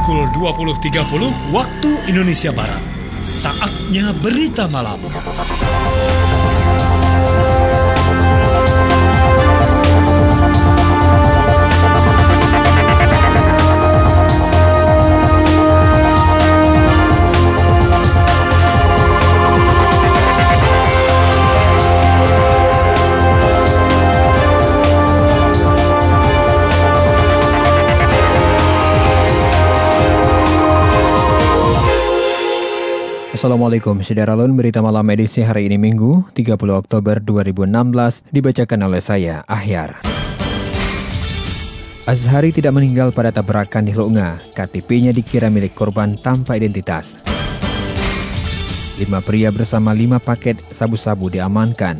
pukul 20.30 waktu Indonesia Barat. Saatnya Berita Malam. Assalamualaikum, Syederalun. Berita malam edisi hari ini Minggu, 30 Oktober 2016, dibacakan oleh saya, Ahyar. Azhari tidak meninggal pada tabrakan di Lunga. KTP-nya dikira milik korban tanpa identitas. 5 pria bersama 5 paket sabu-sabu diamankan.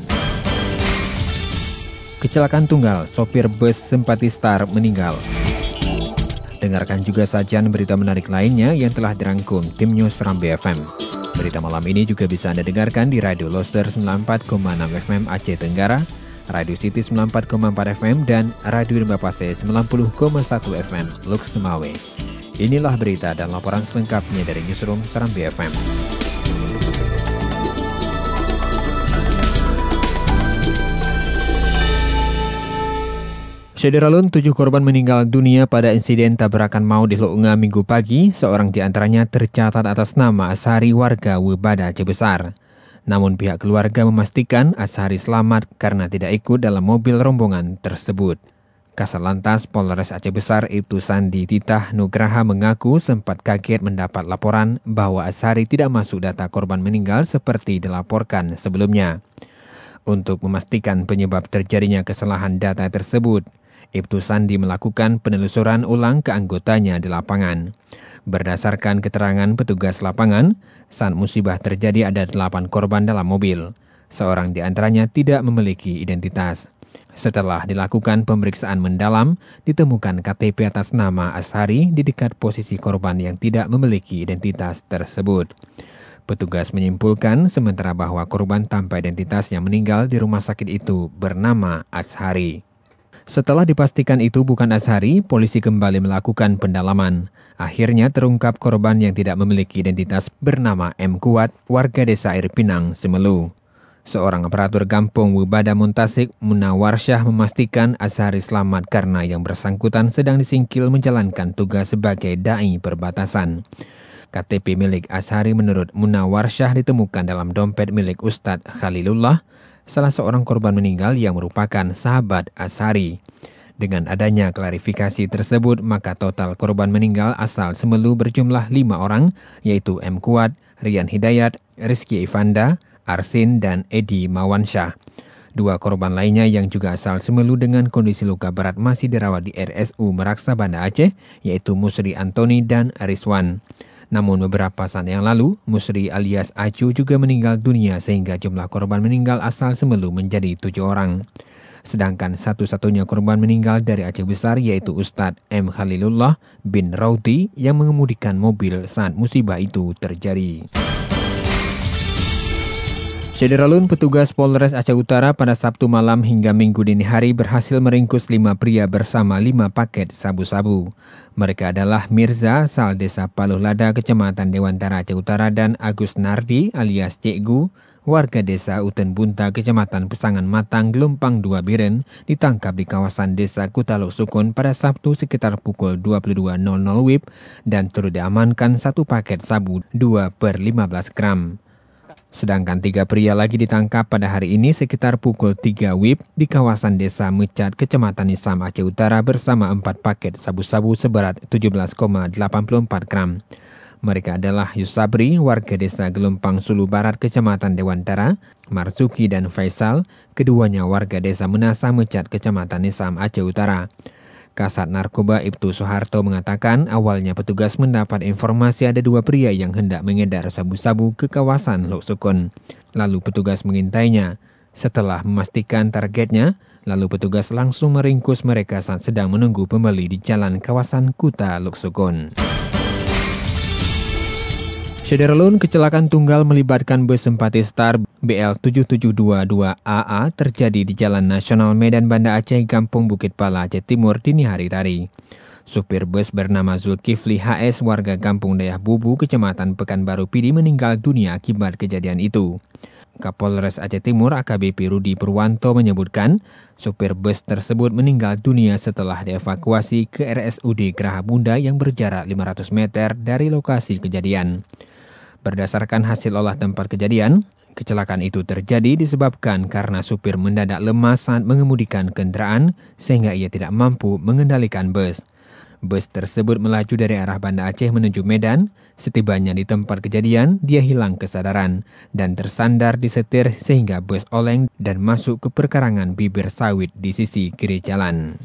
Kecelakaan tunggal, sopir bus Simpati Star meninggal. Dengarkan juga sajian berita menarik lainnya yang telah dirangkum tim News Serambi FM. Berita malam ini juga bisa Anda dengarkan di Radio Loster 94,6 FM Aceh Tenggara, Radio City 94,4 FM, dan Radio Rimba Pase 90,1 FM Luk Semawe. Inilah berita dan laporan selengkapnya dari Newsroom Serambi FM. Syederalun, 7 korban meninggal dunia pada insiden tabrakan maut di Lunga Minggu pagi. Seorang di antaranya tercatat atas nama Azhari, warga Webada Aceh Besar. Namun pihak keluarga memastikan Azhari selamat karena tidak ikut dalam mobil rombongan tersebut. Kasat Lantas Polres Aceh Besar Ibtu Sandi Titah Nugraha mengaku sempat kaget mendapat laporan bahwa Azhari tidak masuk data korban meninggal seperti dilaporkan sebelumnya. Untuk memastikan penyebab terjadinya kesalahan data tersebut, Ibtu Sandi melakukan penelusuran ulang ke anggotanya di lapangan. Berdasarkan keterangan petugas lapangan, saat musibah terjadi ada 8 korban dalam mobil. Seorang di antaranya tidak memiliki identitas. Setelah dilakukan pemeriksaan mendalam, ditemukan KTP atas nama Azhari di dekat posisi korban yang tidak memiliki identitas tersebut. Petugas menyimpulkan sementara bahwa korban tanpa identitas yang meninggal di rumah sakit itu bernama Azhari. Setelah dipastikan itu bukan Azhari, polisi kembali melakukan pendalaman. Akhirnya terungkap korban yang tidak memiliki identitas bernama M. Kuat, warga desa Air Pinang, Semelu. Seorang aparatur kampung Webada Muntasik, Munawarsyah, memastikan Azhari selamat karena yang bersangkutan sedang disingkil menjalankan tugas sebagai da'i perbatasan. KTP milik Azhari menurut Munawarsyah ditemukan dalam dompet milik Ustadz Khalilullah, salah seorang korban meninggal yang merupakan sahabat Azhari. Dengan adanya klarifikasi tersebut, maka total korban meninggal asal Semelu berjumlah 5 orang, yaitu M. Kuat, Rian Hidayat, Rizky Ivanda, Arsin, dan Edi Mawansyah. 2 korban lainnya yang juga asal Semelu dengan kondisi luka berat masih dirawat di RSU Meraksa Banda Aceh, yaitu Musri Antoni dan Rizwan. Namun beberapa saat yang lalu, Musri alias Acu juga meninggal dunia sehingga jumlah korban meninggal asal Semelu menjadi 7 orang. Sedangkan satu-satunya korban meninggal dari Aceh Besar yaitu Ustadz M. Khalilullah bin Rauti yang mengemudikan mobil saat musibah itu terjadi. Syederalun, petugas Polres Aceh Utara pada Sabtu malam hingga Minggu dini hari berhasil meringkus 5 pria bersama 5 paket sabu-sabu. Mereka adalah Mirza, asal desa Paluh Lada, Kecamatan Dewantara Aceh Utara, dan Agus Nardi alias Cikgu, warga desa Uten Bunta, Kecamatan Pesangan Matang, Gelompang 2 Biren, ditangkap di kawasan desa Kutaluk Sukun pada Sabtu sekitar pukul 22.00 WIB dan turut diamankan 1 paket sabu 2/15 gram. Sedangkan 3 pria lagi ditangkap pada hari ini sekitar pukul 3 WIB di kawasan desa Mecat, Kecamatan Nisam, Aceh Utara bersama 4 paket sabu-sabu seberat 17,84 gram. Mereka adalah Yusabri, warga desa Gelompang Sulu Barat, Kecamatan Dewantara, Marzuki dan Faisal, keduanya warga desa Menasa Mecat, Kecamatan Nisam, Aceh Utara. Kasat Narkoba Ibtu Soeharto mengatakan awalnya petugas mendapat informasi ada 2 pria yang hendak mengedar sabu-sabu ke kawasan Lok Sukun. Lalu petugas mengintainya. Setelah memastikan targetnya, lalu petugas langsung meringkus mereka saat sedang menunggu pembeli di jalan kawasan Kuta Lok Sukun. Syederalun, kecelakaan tunggal melibatkan bus Simpati Star BL7722AA terjadi di Jalan Nasional Medan Banda Aceh, Kampung Bukit Pala, Aceh Timur dini hari tadi. Supir bus bernama Zulkifli HS warga Kampung Dayah Bubu, Kecamatan Pekanbaru Pidi meninggal dunia akibat kejadian itu. Kapolres Aceh Timur AKBP Rudi Purwanto menyebutkan supir bus tersebut meninggal dunia setelah dievakuasi ke RSUD Geraha Bunda yang berjarak 500 meter dari lokasi kejadian. Berdasarkan hasil olah tempat kejadian, kecelakaan itu terjadi disebabkan karena supir mendadak lemas saat mengemudikan kendaraan sehingga ia tidak mampu mengendalikan bus. Bus tersebut melaju dari arah Banda Aceh menuju Medan. Setibanya di tempat kejadian, dia hilang kesadaran dan tersandar di setir sehingga bus oleng dan masuk ke perkarangan bibir sawit di sisi kiri jalan.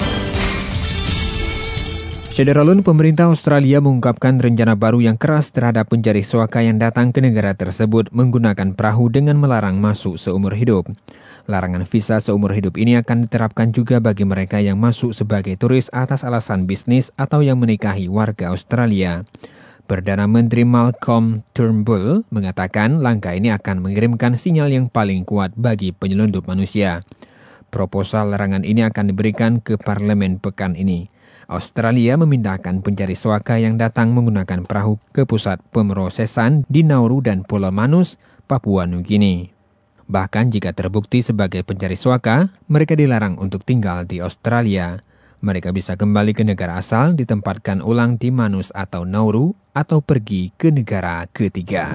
Syederalun, pemerintah Australia mengungkapkan rencana baru yang keras terhadap pencari suaka yang datang ke negara tersebut menggunakan perahu dengan melarang masuk seumur hidup. Larangan visa seumur hidup ini akan diterapkan juga bagi mereka yang masuk sebagai turis atas alasan bisnis atau yang menikahi warga Australia. Perdana Menteri Malcolm Turnbull mengatakan langkah ini akan mengirimkan sinyal yang paling kuat bagi penyelundup manusia. Proposal larangan ini akan diberikan ke parlemen pekan ini. Australia memindahkan pencari suaka yang datang menggunakan perahu ke pusat pemrosesan di Nauru dan Pulau Manus, Papua Nugini. Bahkan jika terbukti sebagai pencari suaka, mereka dilarang untuk tinggal di Australia. Mereka bisa kembali ke negara asal, ditempatkan ulang di Manus atau Nauru, atau pergi ke negara ketiga.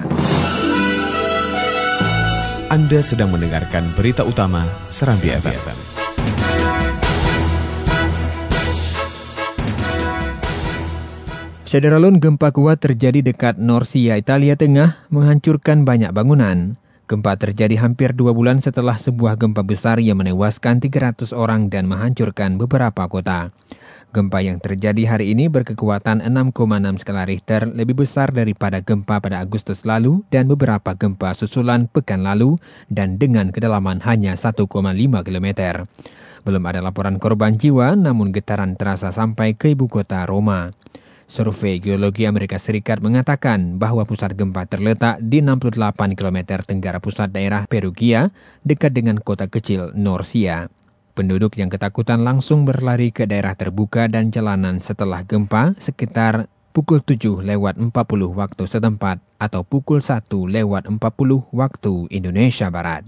Anda sedang mendengarkan berita utama Serambi FM. Syederalun, gempa kuat terjadi dekat Norcia, Italia Tengah, menghancurkan banyak bangunan. Gempa terjadi hampir 2 bulan setelah sebuah gempa besar yang menewaskan 300 orang dan menghancurkan beberapa kota. Gempa yang terjadi hari ini berkekuatan 6,6 skala Richter, lebih besar daripada gempa pada Agustus lalu dan beberapa gempa susulan pekan lalu dan dengan kedalaman hanya 1,5 km. Belum ada laporan korban jiwa, namun getaran terasa sampai ke ibu kota Roma. Survei Geologi Amerika Serikat mengatakan bahwa pusat gempa terletak di 68 km tenggara pusat daerah Perugia, dekat dengan kota kecil Norcia. Penduduk yang ketakutan langsung berlari ke daerah terbuka dan jalanan setelah gempa sekitar pukul 7:40 waktu setempat atau pukul 1:40 waktu Indonesia Barat.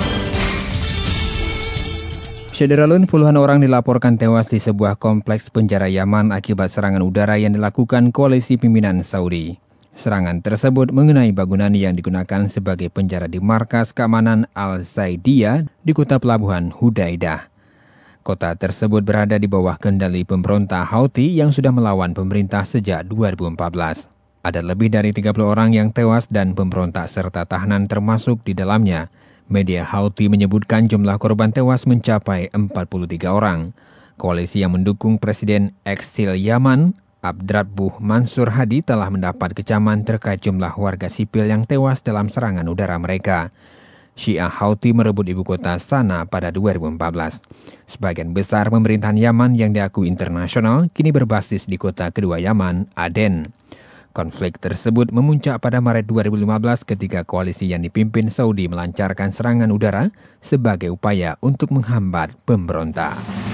Syederalun, puluhan orang dilaporkan tewas di sebuah kompleks penjara Yaman akibat serangan udara yang dilakukan koalisi pimpinan Saudi. Serangan tersebut mengenai bangunan yang digunakan sebagai penjara di markas keamanan Al-Zaidiyah di kota pelabuhan Hudaidah. Kota tersebut berada di bawah kendali pemberontak Houthi yang sudah melawan pemerintah sejak 2014. Ada lebih dari 30 orang yang tewas dan pemberontak serta tahanan termasuk di dalamnya. Media Houthi menyebutkan jumlah korban tewas mencapai 43 orang. Koalisi yang mendukung Presiden eksil Yaman, Abdrabbuh Mansur Hadi, telah mendapat kecaman terkait jumlah warga sipil yang tewas dalam serangan udara mereka. Syiah Houthi merebut ibu kota Sanaa pada 2014. Sebagian besar pemerintahan Yaman yang diakui internasional kini berbasis di kota kedua Yaman, Aden. Konflik tersebut memuncak pada Maret 2015 ketika koalisi yang dipimpin Saudi melancarkan serangan udara sebagai upaya untuk menghambat pemberontak.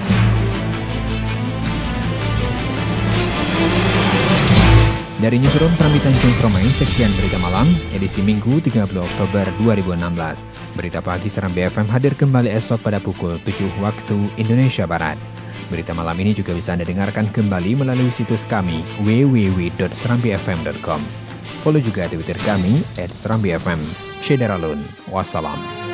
Dari Newsroom Serambi Tanjung Permai, sekian berita malam, edisi Minggu 30 Oktober 2016. Berita pagi Serambi FM hadir kembali esok pada pukul 7 waktu Indonesia Barat. Berita malam ini juga bisa Anda dengarkan kembali melalui situs kami www.serambifm.com. Follow juga Twitter kami @serambifm. Syederalun. Wassalam.